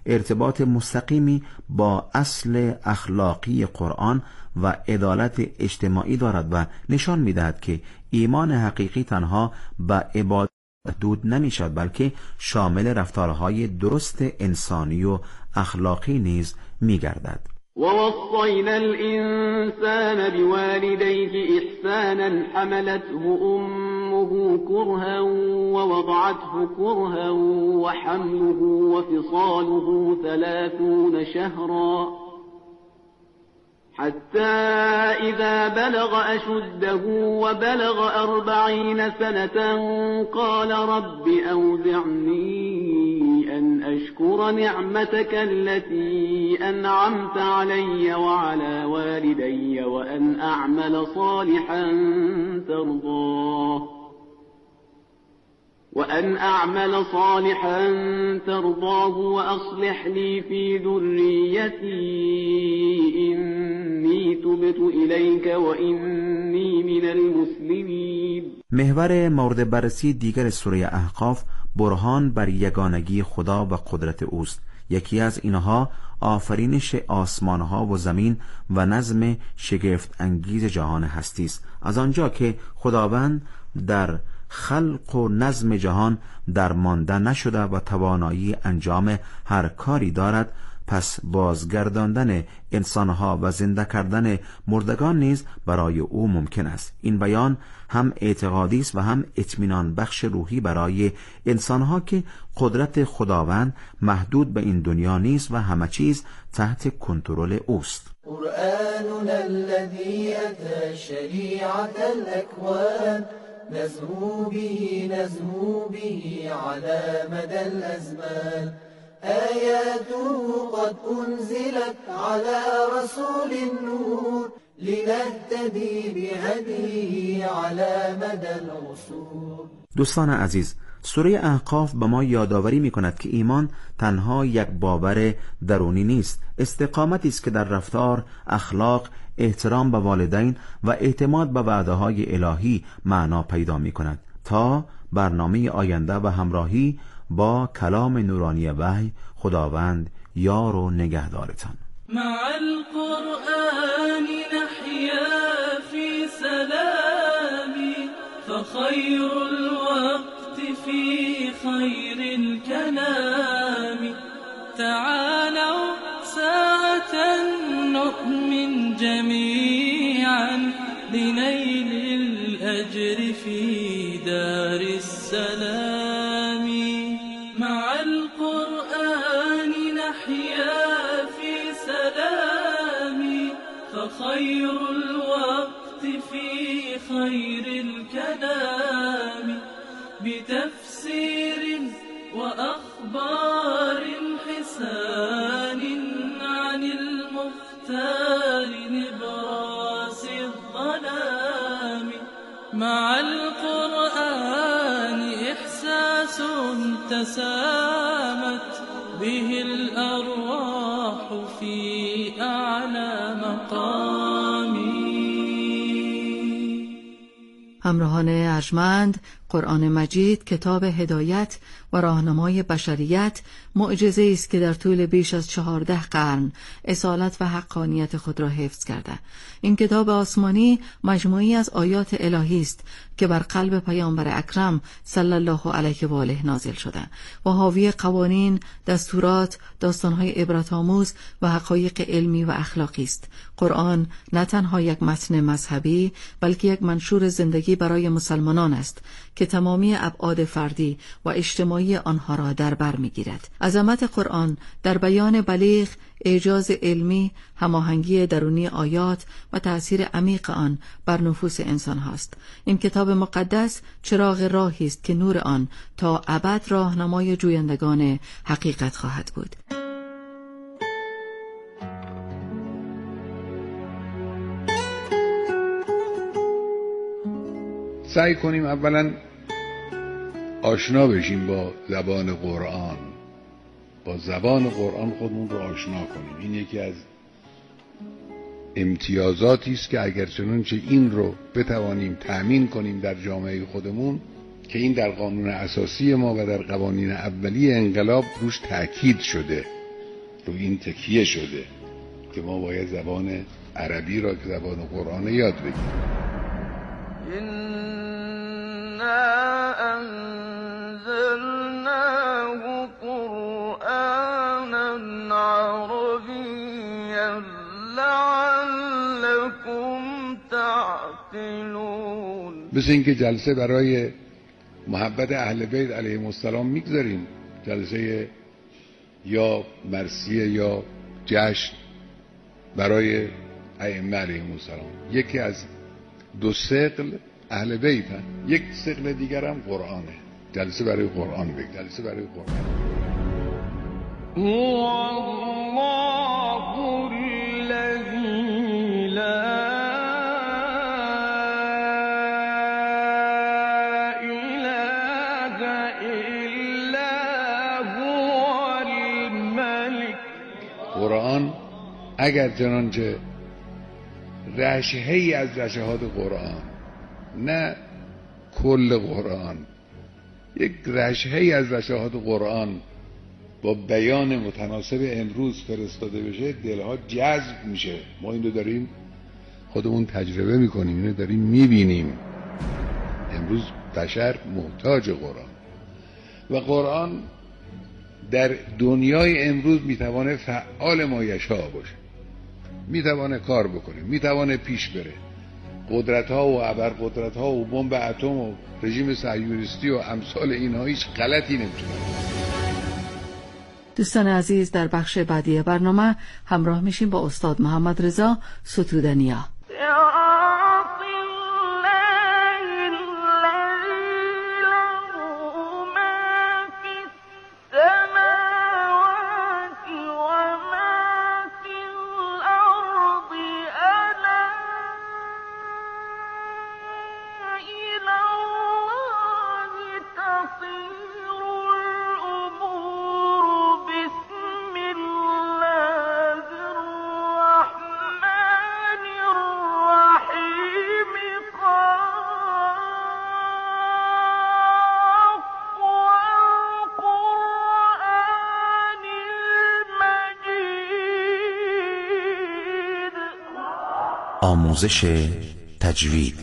ارتباط مستقیمی با اصل اخلاقی قرآن و عدالت اجتماعی دارد و نشان می‌دهد که ایمان حقیقی تنها به عبادت محدود نمی‌شود، بلکه شامل رفتارهای درست انسانی و اخلاقی نیز می‌گردد. ووصينا الإنسان بوالديه إحسانا حملته أمه كرها ووضعته كرها وحمله وفصاله 30 شهرا حتى إذا بلغ أشده وبلغ 40 سنة قال رب أوزعني أن أشكر نعمتك التي أنعمت علي وعلى والدي وأن أعمل صالحا ترضاه وأصلح لي في ذريتي إني تبت إليك وإني من المسلمين. محور مورد بررسی دیگر سوره احقاف برهان بر یگانگی خدا و قدرت اوست. یکی از اینها آفرینش آسمانها و زمین و نظم شگفت انگیز جهان هستی است. از آنجا که خداوند در خلق و نظم جهان درمانده نشده و توانایی انجام هر کاری دارد، پس بازگرداندن انسانها و زنده کردن مردگان نیز برای او ممکن است. این بیان هم اعتقادی است و هم اطمینان بخش روحی برای انسانها که قدرت خداوند محدود به این دنیا نیست و همه چیز تحت کنترل اوست. قرآننا الذي أتى شريعة الأكوان نزهو به على مدى الأزمان آياته قد أنزلت على رسول النور لنهتدي بهديه على مدى العصور. دوستان عزیز، سوره احقاف به ما یادآوری می‌کند که ایمان تنها یک باور درونی نیست، استقامتی است که در رفتار، اخلاق، احترام به والدین و اعتماد به وعده‌های الهی معنا پیدا می‌کند تا برنامه آینده و همراهی با کلام نورانی وحی. خداوند یار و نگهدارتان. مع القرآن نحيا في سلام فخير الوقت في خير الكلام تعالوا ساعة نؤمن جميعا لنيل الأجر في دار السلام. مع القرآن نحيا في سلام فخير الوقت في خير الكلام بتفسير وأخبار حسان عن المختار نبراس الظلام. مع القرآن إحساس تسامت به الأرواح في أعلى مقام. همراهان ارجمند، قرآن مجید کتاب هدایت و راهنمای بشریت معجزه است که در طول بیش از 14 قرن اصالت و حقانیت خود را حفظ کرده. این کتاب آسمانی مجموعی از آیات الهی است که بر قلب پیامبر اکرم صلی الله علیه و آله نازل شده و حاوی قوانین، دستورات، داستان‌های عبرت‌آموز و حقایق علمی و اخلاقی است. قرآن نه تنها یک متن مذهبی بلکه یک منشور زندگی برای مسلمانان است که تمامی ابعاد فردی و اجتماعی آنها را در بر می‌گیرد. عظمت قرآن در بیان بلیغ، اعجاز علمی، هماهنگی درونی آیات و تأثیر عمیق آن بر نفوس انسان هاست. این کتاب مقدس چراغ راهی است که نور آن تا ابد راهنمای جویندگان حقیقت خواهد بود. سعی کنیم اولا آشنا بشیم با زبان قرآن، با زبان قرآن خودمون رو آشنا کنیم. این یکی از امتیازاتی است که اگر چنانچه این رو بتوانیم تأمین کنیم در جامعه خودمون، که این در قانون اساسی ما و در قوانین اولیه انقلاب روش تأکید شده رو این تکیه شده که ما باید زبان عربی را که زبان قرآن یاد بگیریم. إنا أنزلناه قرآنا عربيا لعلكم تعقلون. مثل اینکه جلسه برای محبت اهل بیت علیهم السلام میگذاریم، جلسه یا مرثیه یا جشن برای ائمه علیهم السلام، یکی از دو ثقل اهل بیت هست، یک ثقل دیگر هم قرآنه. جلسه برای قرآن بگید، جلسه برای قرآن. هو الله الذی لا اله الا هو الملک. قرآن اگر چنانچه رشحه‌ای از رشحات قرآن، نه کل قرآن، یک رشحه‌ای از رشحات قرآن با بیان متناسب امروز فرستاده بشه، دلها جذب میشه. ما این رو داریم خودمون تجربه میکنیم، اینو داریم میبینیم. امروز بشر محتاج قرآن و قرآن در دنیای امروز میتوانه فعال مایشاء باشه، میتوانه کار بکنه، میتوانه پیش بره. قدرت‌ها و ابرقدرت‌ها و بمب اتم و رژیم صهیونیستی و امثال اینها هیچ غلطی نمیتونه. دوستان عزیز، در بخش بعدی برنامه همراه میشیم با استاد محمد رضا ستودنیا. آموزش تجوید.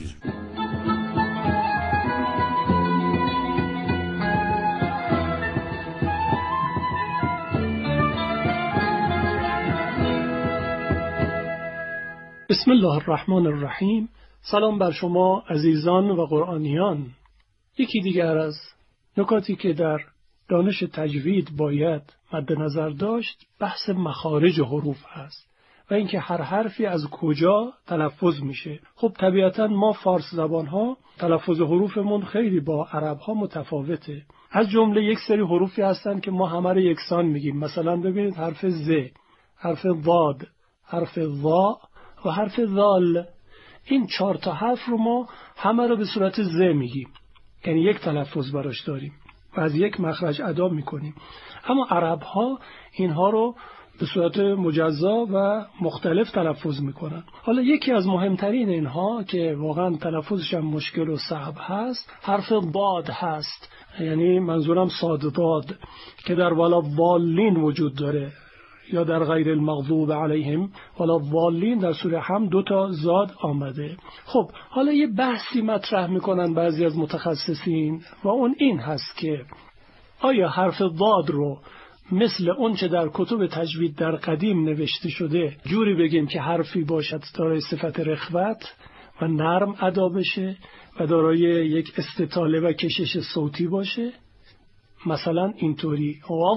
بسم الله الرحمن الرحیم. سلام بر شما عزیزان و قرآنیان. یکی دیگر از نکاتی که در دانش تجوید باید مد نظر داشت بحث مخارج حروف است و اینکه هر حرفی از کجا تلفظ میشه. خب طبیعتا ما فارس زبان ها تلفظ حروفمون خیلی با عرب ها متفاوته. از جمله یک سری حروفی هستن که ما همه رو یکسان میگیم. مثلا ببینید حرف ز، حرف ضاد، حرف ظا و حرف ذال. این 4 تا حرف رو ما همه رو به صورت ز میگیم، یعنی یک تلفظ براش داریم و از یک مخرج ادا میکنیم. اما عرب ها اینها رو به صورت مجزا و مختلف تلفظ میکنن. حالا یکی از مهمترین اینها که واقعا تلفظش هم مشکل و صعب هست حرف ضاد هست، یعنی منظورم صاد ضاد که در ولا ضالین وجود داره یا در غیر المغضوب علیهم ولا ضالین در سوره هم 2 تا زاد آمده. خب حالا یه بحثی مطرح میکنن بعضی از متخصصین و اون این هست که آیا حرف ضاد رو مثل اون چه در کتب تجوید در قدیم نوشته شده جوری بگیم که حرفی باشد دارای صفت رخوت و نرم ادا بشه و دارای یک استطاله و کشش صوتی باشه؟ مثلا اینطوری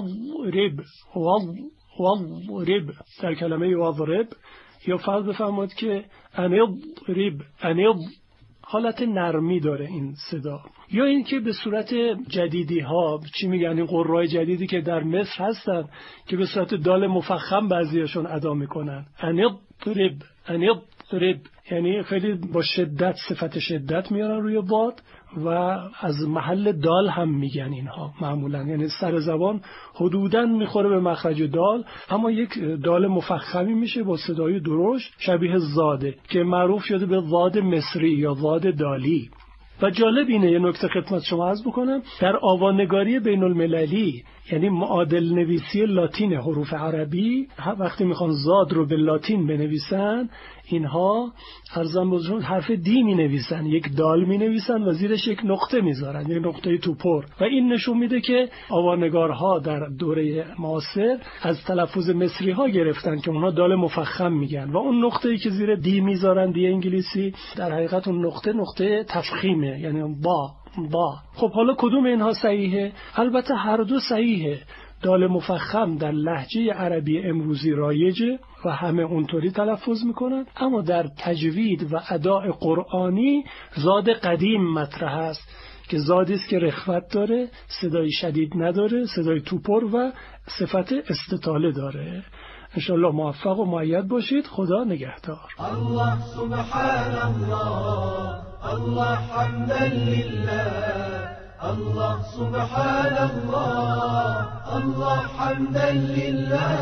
وضرب در کلمه وضرب، یا فرض بفرمایید که انضرب حالت نرمی داره این صدا. یا این که به صورت جدیدی ها چی میگن، این قرای جدیدی که در مصر هستن که به صورت دال مفخم بعضیشون ادا میکنن، انضرب، یعنی خیلی با شدت صفت شدت میارن روی ضاد و از محل دال هم میگن اینها معمولا، یعنی سر زبان حدوداً میخوره به مخرج دال اما یک دال مفخمی میشه با صدای درشت شبیه زاده که معروف شده به ضاد مصری یا ضاد دالی. و جالب اینه، یه نکته خدمت شما عرض بکنم، در آوانگاری بین المللی یعنی معادل نویسی لاتین حروف عربی. وقتی میخوان زاد رو به لاتین بنویسن، اینها ارزان بزرگ حرف دی می نویسن، یک دال می نویسن و زیرش یک نقطه میذارن، یک نقطه توپر، و این نشون میده که آوانگارها در دوره معاصر از تلفظ مصری ها گرفتن که اونها دال مفخم میگن و اون نقطه‌ای که زیر دی میذارن، دی انگلیسی، در حقیقت اون نقطه تفخیمه، یعنی با. خب حالا کدوم اینها صحیحه؟ البته هر دو صحیحه. دال مفخم در لهجه عربی امروزی رایجه و همه اونطوری تلفظ میکنن، اما در تجوید و اداء قرآنی زاد قدیم مطرح است که زادی است که رخوت داره، صدای شدید نداره، صدای توپر و صفت استطاله داره. انشالله موفق و مؤید باشید. خدا نگهدار. الله سبحان الله، الله حمدا لله، الله سبحان الله، الله حمدا لله.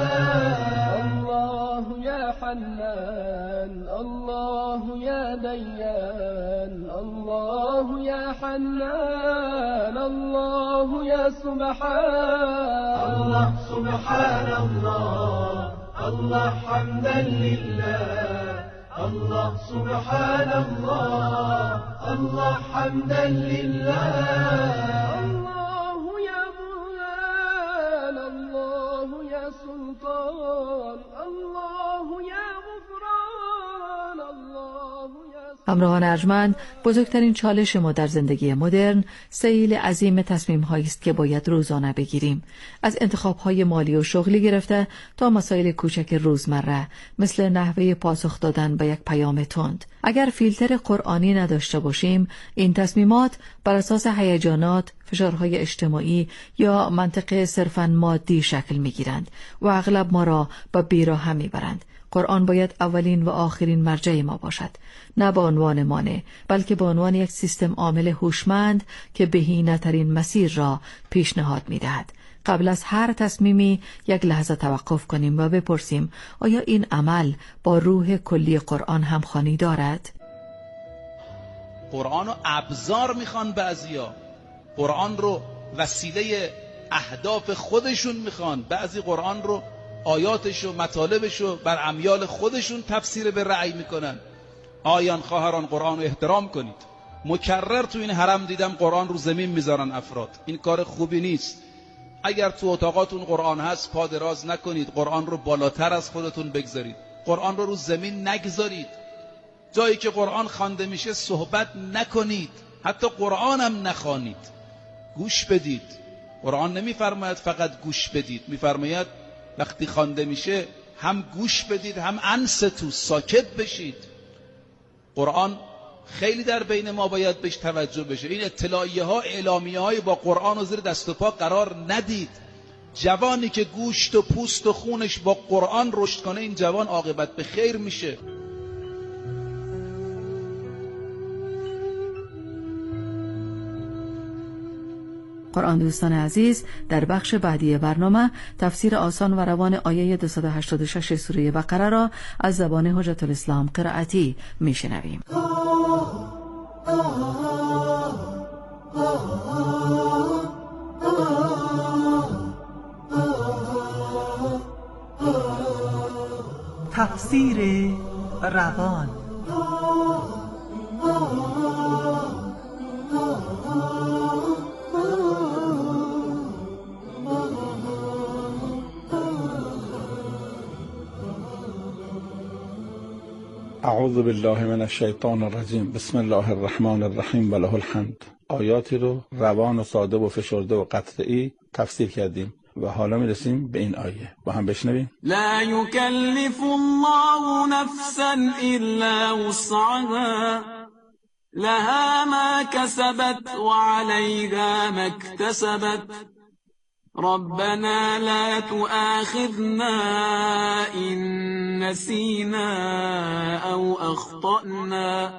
الله يا حنان، الله يا ديان، الله يا حنان، الله يا سبحان. الله سبحان الله، الله حمدا لله، الله سبحان الله، الله حمدا لله. الله يا برهان، الله يا سلطان، الله يا غفران، الله يا. همراهان ارجمند، بزرگترین چالش ما در زندگی مدرن سیل عظیم تصمیم‌هایی است که باید روزانه بگیریم، از انتخاب‌های مالی و شغلی گرفته تا مسائل کوچک روزمره مثل نحوه پاسخ دادن به یک پیام تند. اگر فیلتر قرآنی نداشته باشیم، این تصمیمات بر اساس هیجانات، فشارهای اجتماعی یا منطق صرفاً مادی شکل می‌گیرند و اغلب ما را به بیراه می‌برند. قرآن باید اولین و آخرین مرجع ما باشد، نه به عنوان مانع، بلکه به عنوان یک سیستم عامل هوشمند که بهینه‌ترین مسیر را پیشنهاد می‌دهد. قبل از هر تصمیمی یک لحظه توقف کنیم و بپرسیم آیا این عمل با روح کلی قرآن همخوانی دارد؟ قرآن رو ابزار میخوان، بعضیا قرآن رو وسیله اهداف خودشون میخوان، بعضی قرآن رو آیاتش و مطالبش رو بر امیال خودشون تفسیر به رأی میکنن. آیان خواهران قرآن رو احترام کنید. مکرر تو این حرم دیدم قرآن رو زمین میذارن افراد. این کار خوبی نیست. اگر تو اتاقاتون قرآن هست پا دراز نکنید، قرآن رو بالاتر از خودتون بگذارید، قرآن رو زمین نگذارید. جایی که قرآن خوانده میشه صحبت نکنید، حتی قرآن هم نخوانید، گوش بدید. قرآن نمیفرماید فقط گوش بدید، میفرماید وقتی خوانده میشه هم گوش بدید هم انصتو، ساکت بشید. قرآن خیلی در بین ما باید بهش توجه بشه. این اطلاعیه ها، اعلامیه های با قرآن و زیر دست و پا قرار ندید. جوانی که گوشت و پوست و خونش با قرآن رشد کنه، این جوان عاقبت به خیر میشه. قرآن دوستان عزیز، در بخش بعدی برنامه تفسیر آسان و روان آیه 286 سوره بقره را از زبان حجت الاسلام قرائتی میشنویم. تفسیر روان. اعوذ بالله من الشیطان الرجیم. بسم الله الرحمن الرحیم و له الحمد. آیاتی رو روان و ساده و فشرده و قطعی تفسیر کردیم و حالا میرسیم به این آیه. با هم بشنویم. لا یکلف الله نفسا الا وسعها لها ما كسبت وعليها ما اكتسبت ربنا لا تؤاخذنا إن نسينا أو أخطأنا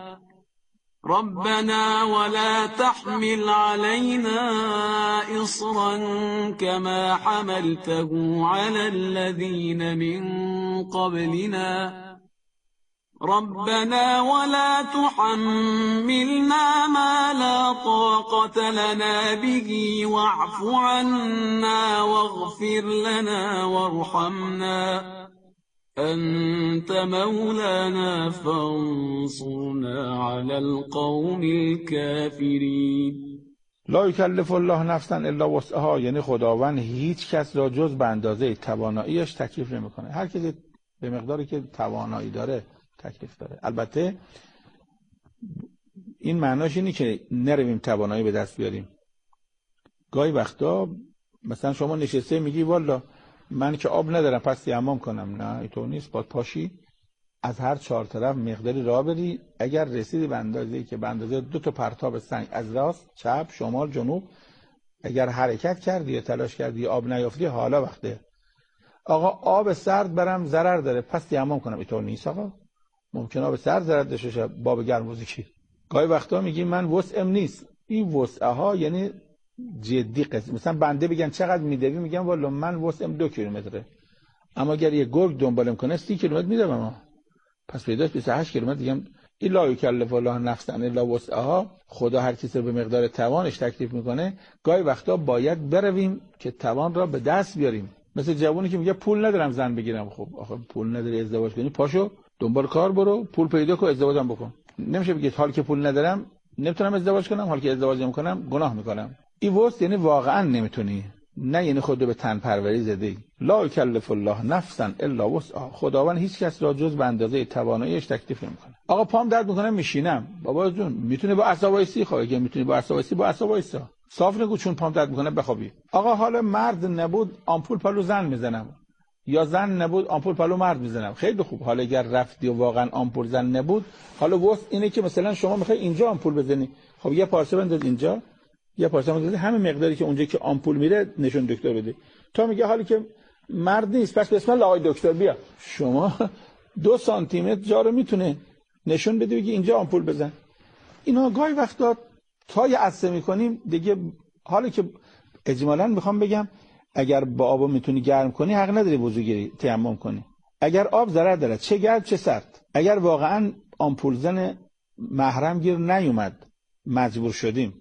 ربنا ولا تحمل علينا إصرا كما حملته على الذين من قبلنا ربنا ولا تحملنا ما لا طاقة لنا به واعف عنا واغفر لنا وارحمنا أنت مولانا فانصرنا على القوم الكافرین. لا یکلف الله نفسا الا وسعها، یعنی خداوند هیچ کس را جز به اندازه تواناییش تکلیف نمیکنه. هر کسی به مقداری که توانایی داره تکلیف داره. البته این معناش اینه که نرویم توانایی به دست بیاریم. گاهی وقتا مثلا شما نشسته میگی والا من که آب ندارم پس تیمم کنم، نه اینطور نیست. باید پاشی از هر 4 طرف مقداری راه بری، اگر رسیدی به اندازه‌ای که به اندازه 2 تا پرتاب سنگ از راست چپ شمال جنوب اگر حرکت کردی یا تلاش کردی آب نیافتی، حالا وقته. آقا آب سرد برم ضرر داره پس تیمم کنم، اینطور نیست آقا. ممکنه آب سرد ضرر داشته باشه، باب گرموزی کی. گاهی وقتا میگی من وسعم نیست. این وسعها یعنی جدی قضیه. مثلا بنده بگن چقدر میدوی، میگم والا من وسعم 2 کیلومتره، اما اگر یه گرگ دنبالم کنه 30 کیلومتر میدوم، پس پیداش 28 کیلومتر. دیگه این لا یکلف الله نفسا الا وسعها، خدا هر کسی رو به مقدار توانش تکلیف میکنه. گاهی وقتا باید برویم که توان را به دست بیاریم. مثل جوونی که میگه پول ندارم زن بگیرم. خب آخه پول نداری ازدواج کنی، پاشو دنبال کار برو، پول پیدا کن ازدواجم بکن. نمیشه بگید حال که پول ندارم نمیتونم ازدواج کنم، حال که ازدواج نمیکنم گناه میکنم. این وسع یعنی واقعا نمیتونی، نه یعنی خودت به تن پروری زدی. لا یکلف الله نفسا الا وسعها، خداوند هیچ کس را جز به اندازه تواناییش تکلیف نمیکنه. آقا پام درد میکنه میشینم، بابا جون میتونه با عصا وایسی، خب اگه میتونی با عصا وایسی با عصا وایسا، صاف نگو چون پام درد میکنه بخوابی. آقا حالا مرد نبود آمپول پلو زن میزنم، یا زن نبود آمپول پلو مرد میزنم. خیلی خوب. حالا اگر رفتی و واقعا آمپول زن نبود، حالا وسع اینه که مثلا شما میخوای اینجا آمپول بزنی، خب یه پارچه بنداز اینجا، یه پارچه بنداز همین مقداری که اونجا که آمپول میره نشون دکتر بده. تا میگه حالی که مرد نیست پس بسم الله آقای دکتر بیا، شما 2 سانتی متر جا رو میتونه نشون بده بگی اینجا آمپول بزن. اینا گاهی وقتا تا یه عصا میکنیم دیگه. حالا که اجمالاً میخوام بگم اگر با آب میتونی گرم کنی حق نداری وضو گیری تیمم کنی. اگر آب ضرر داره چه گرم چه سرد. اگر واقعا آمپول زن محرم گیر نیومد مجبور شدیم،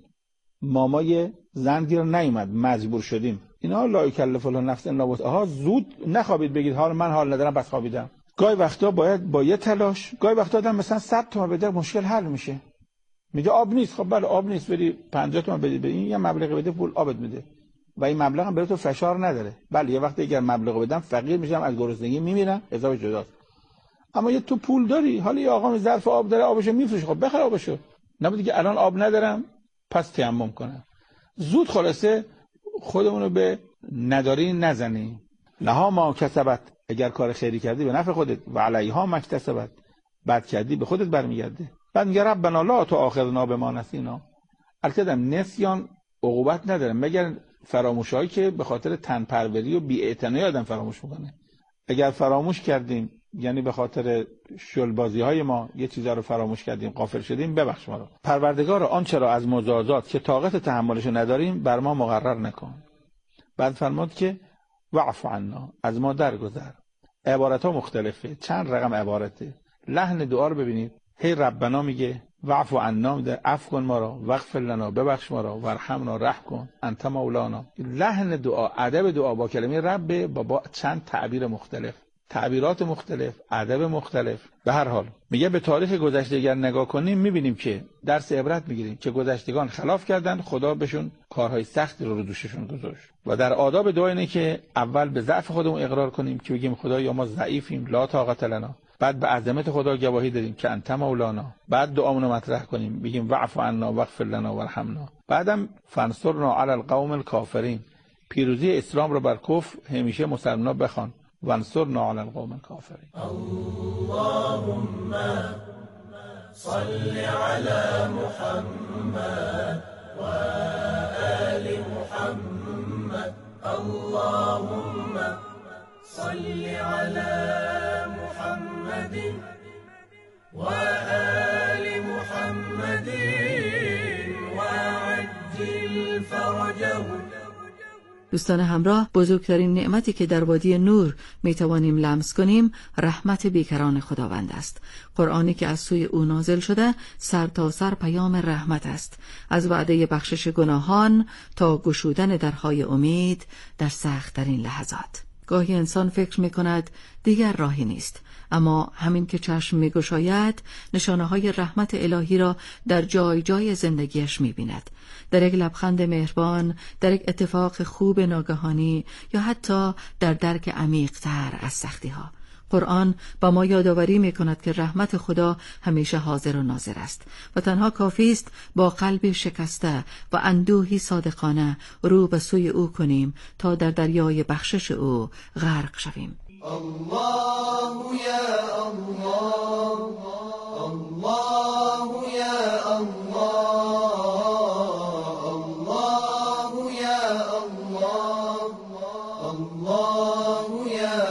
مامای زن گیر نیومد مجبور شدیم، اینا لا یکلف الله نفسا الا وسعها. زود نخوابید بگید حالا من حال ندارم بس خوابیدم. گاهی وقتا باید با یه تلاش، گاهی وقتا آدم مثلا 100 تومن بده مشکل حل میشه. میگه آب نیست، خب بله آب نیست، بری 50 تومن بدی، این یه مبلغ بده پول آبت میده و این مبلغ هم برای تو فشار نداره. بله یه وقتی اگر مبلغ بدم فقیر میشم، از گرسنگی میمیرم، حساب جداست. اما یه تو پول داری، حالا یه آقا ظرف آب داره آبشو میفروشه، خب بخر آبشو. نبود دیگه الان آب ندارم پس تیمم کنم. زود خلاصه خودمون رو به نداری نزنی. لها ما کسبت، اگر کار خیری کردی به نفع خودت، و علیها ما اکتسبت، بد کردی به خودت برمیگرده. بعد میگه ربنا لا تؤاخذنا بما نسینا. البته نسیان عقوبت نداره مگر فراموشایی که به خاطر تنپروری و بی‌اعتنایی آدم فراموش میکنه. اگر فراموش کردیم یعنی به خاطر شلبازی های ما یه چیزا رو فراموش کردیم، غافل شدیم، ببخش ما رو. پروردگار آنچه را از مجازات که طاقت تحملش نداریم بر ما مقرر نکن. بعد فرمود که واعف عنا، از ما درگذر. عبارت ها مختلفه، چند رقم عبارته. لحن دعا رو ببینید. هی ربنا میگه، واعف عنا میگه عفو کن ما را، واغفر لنا ببخش ما را، وارحمنا رحم کن، انت مولانا. لحن دعا، ادب دعا با کلمه رب با چند تعبیر مختلف، تعبیرات مختلف، ادب مختلف. به هر حال میگه به تاریخ گذشته اگر نگاه کنیم میبینیم که درس عبرت میگیریم که گذشتگان خلاف کردن، خدا بهشون کارهای سختی رو دوششون گذاشت. و در آداب دعا اینه که اول به ضعف خودمون اقرار کنیم که بگیم خدایا ما ضعیفیم، لا طاقت لنا. بعد به عظمت خدا گواهی دادیم که انت مولانا. بعد دعامون رو مطرح کنیم بگیم واعف عنا واغفر لنا وارحمنا. بعدم فانصرنا علی القوم الکافرین، پیروزی اسلام رو بر کفر همیشه مسلمان‌ها بخوان. وانصرنا علی القوم الکافرین. اللهم صل علی محمد و آل محمد. اللهم صل علی محمد و آل محمد وعجل فرجهم دوستان همراه، بزرگترین نعمتی که در وادی نور میتوانیم لمس کنیم رحمت بیکران خداوند است. قرآنی که از سوی او نازل شده سر تا سر پیام رحمت است، از وعده بخشش گناهان تا گشودن درهای امید در سخت‌ترین لحظات. گاهی انسان فکر می‌کند دیگر راهی نیست، اما همین که چشم می‌گشاید نشانه‌های رحمت الهی را در جای جای زندگیش می‌بیند، در یک لبخند مهربان، در یک اتفاق خوب ناگهانی یا حتی در درک عمیق‌تر از سختی‌ها. قرآن با ما یادآوری می‌کند که رحمت خدا همیشه حاضر و ناظر است و تنها کافی است با قلبی شکسته و اندوهی صادقانه رو به سوی او کنیم تا در دریای بخشش او غرق شویم. الله یا الله، الله یا الله، الله یا الله، الله یا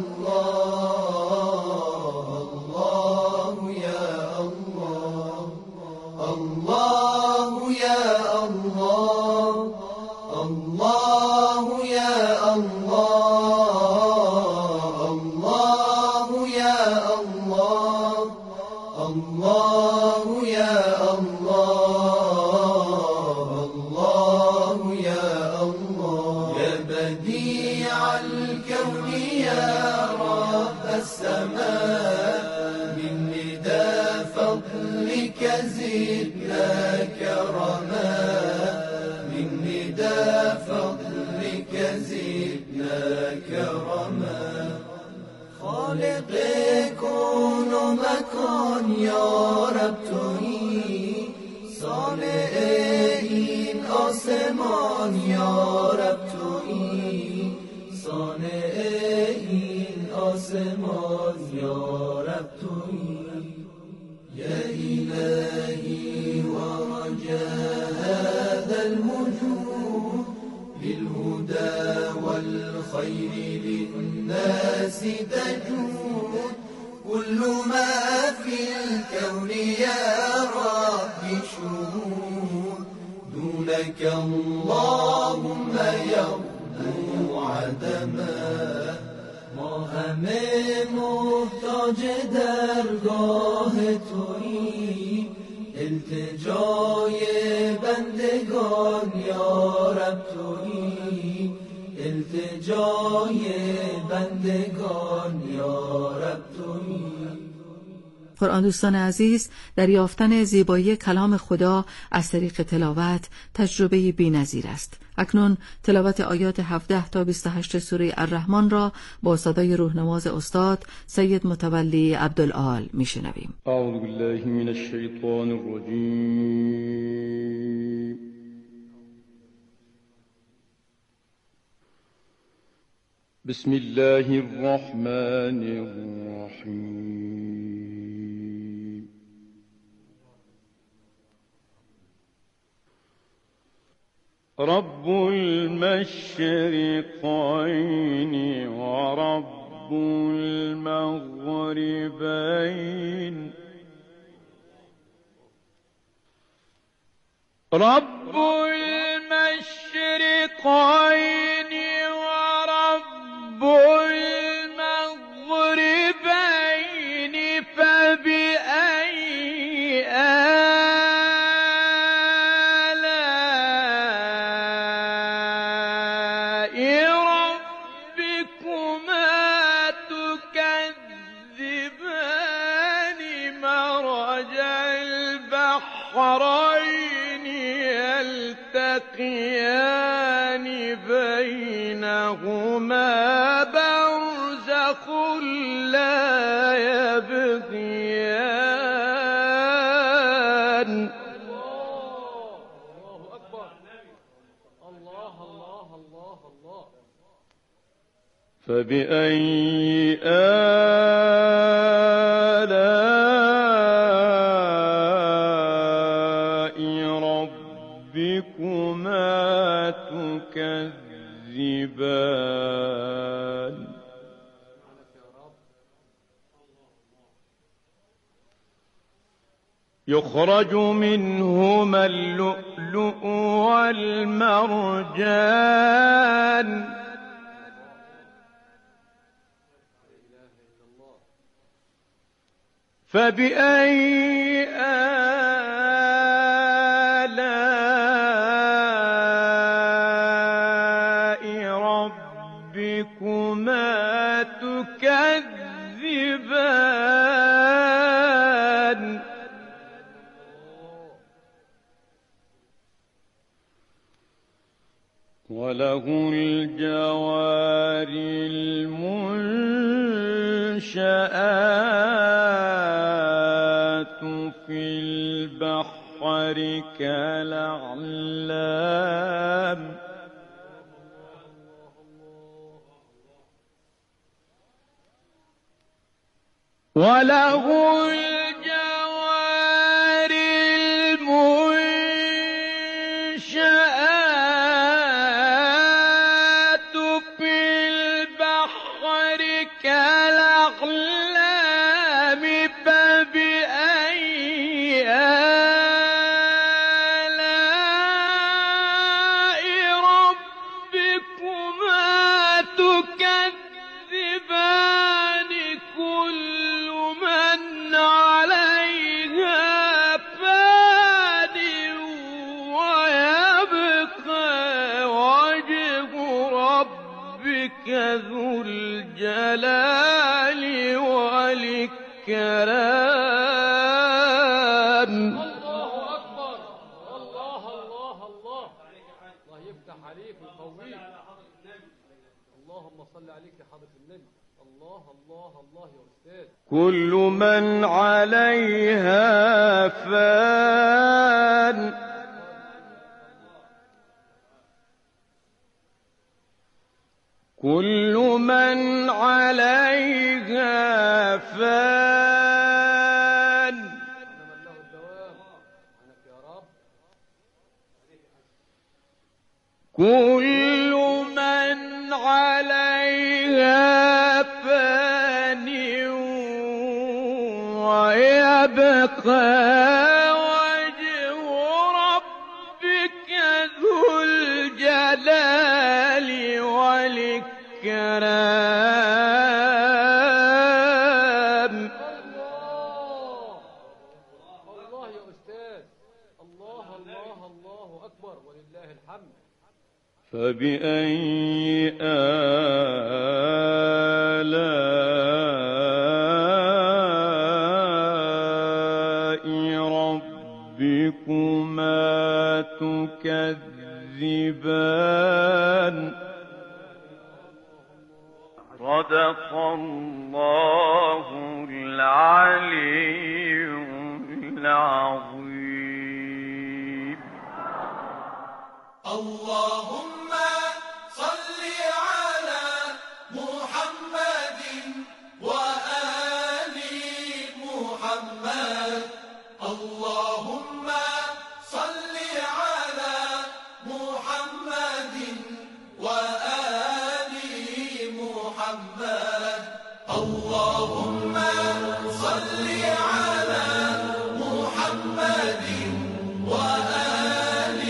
خالق کون و مکان یا رب تویی، صانع این آسمان یا رب تویی، صانع این آسمان یا رب تویی، یا الهی و رجاء هذا الوجود للهدى والخير للناس تجود، كل ما في الكون يا رب شهود، دونك اللهم يبدو عدما، ما همه محتاج درگاه تویی، التجای بندگان یا رب تویی، التجای بندگان یا رب تویی. قرآن دوستان عزیز، در یافتن زیبایی کلام خدا از طریق تلاوت تجربه بی‌نظیر است. اکنون تلاوت آیات 17 تا 28 سوره الرحمن را با صدای روحنواز استاد سید متولی عبدالعال میشنویم. اعوذ بالله من الشیطان الرجیم. بسم الله الرحمن الرحیم. رب المشرقين ورب المغربين، رب المشرقين ورب المغربين، فبأي آلاء ربكما تكذبان، مرج البحرين يلتقيان بينهما برزخ لا يبغيان. فبأي آلاء ربكما تكذبان. يخرج منهما اللؤلؤ والمرجان فبأي آلاء ربكما تكذبان وله الجوار المنشآت في البحر كالأعلام وله الجوار المنشآت في البحر كالأعلام فبأي آلاء ربكما تكذبان كل من عليها فان ويبقى وجه ربك ذو الجلال والإكرام. الله أكبر. الله الله الله. الله يفتح عليك ويقويك. اللهم صل عليك يا حضرة النبي. الله الله الله يا أستاذ. كل من عليها فان كل من عليها فان كل من عليها فان ويبقى وجه ربك ذو الجلال والإكرام. الله يا أستاذ. الله الله الله أكبر ولله الحمد. فبأي آلاء ربكما تكذبان. صدق الله العلي العظيم. اللهم صل على محمد وآل محمد. اللهم صل على محمد وآل محمد. اللهم صل على محمد وآل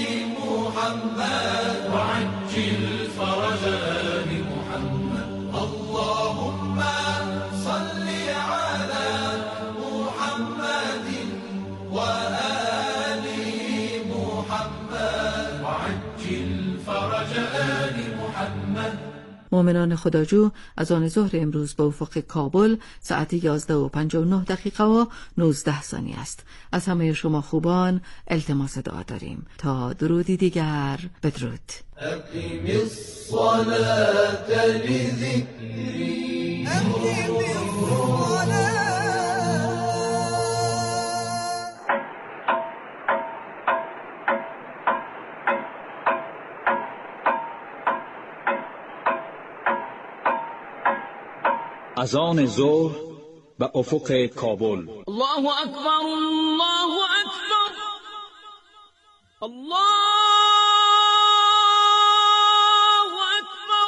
محمد وعجل فرجا لمحمد. اللهم صل على محمد وآل محمد وعجل فرجا لمحمد. مؤمنان خداجو از آن ظهر امروز به افق کابل ساعت 11:59 و 19 ثانیه است. از همه شما خوبان التماس دعا داریم تا درودی دیگر بدرود. أقم الصلاة لذكري. از آن ظهر به افق کابل. الله اکبر الله اکبر الله اکبر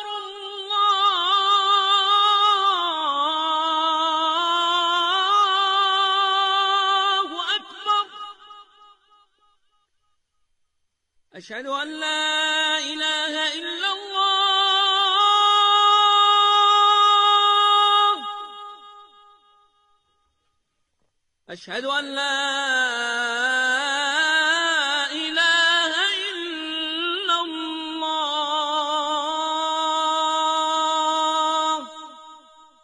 الله اکبر. أشهد أن لا إله إلا الله أشهد أن لا